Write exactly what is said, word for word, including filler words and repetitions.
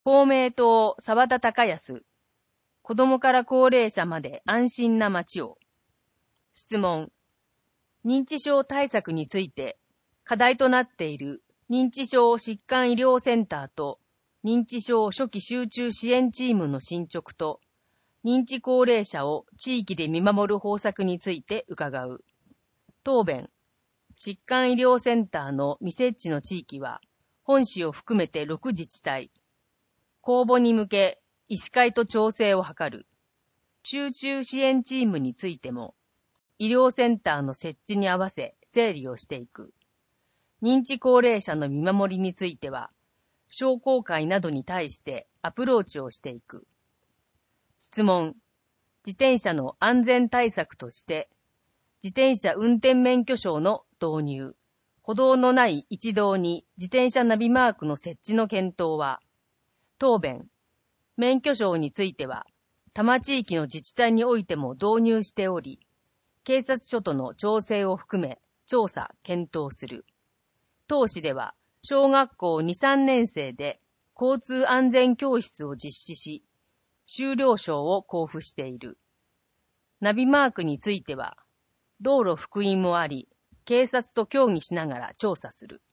公明党沢田孝康、子供から高齢者まで安心な街を。質問。認知症対策について課題となっている認知症疾患医療センターと認知症初期集中支援チームの進捗と認知高齢者を地域で見守る方策について伺う。答弁。疾患医療センターの未設置の地域は本市を含めてろく自治体。公募に向け、医師会と調整を図る。集中支援チームについても、医療センターの設置に合わせ整理をしていく。認知高齢者の見守りについては、商工会などに対してアプローチをしていく。質問。自転車の安全対策として、自転車運転免許証の導入、歩道のない一道に自転車ナビマークの設置の検討は、答弁。免許証については、多摩地域の自治体においても導入しており、警察署との調整を含め、調査、検討する。当市では、小学校に、さんねん生で交通安全教室を実施し、修了証を交付している。ナビマークについては、道路復員もあり、警察と協議しながら調査する。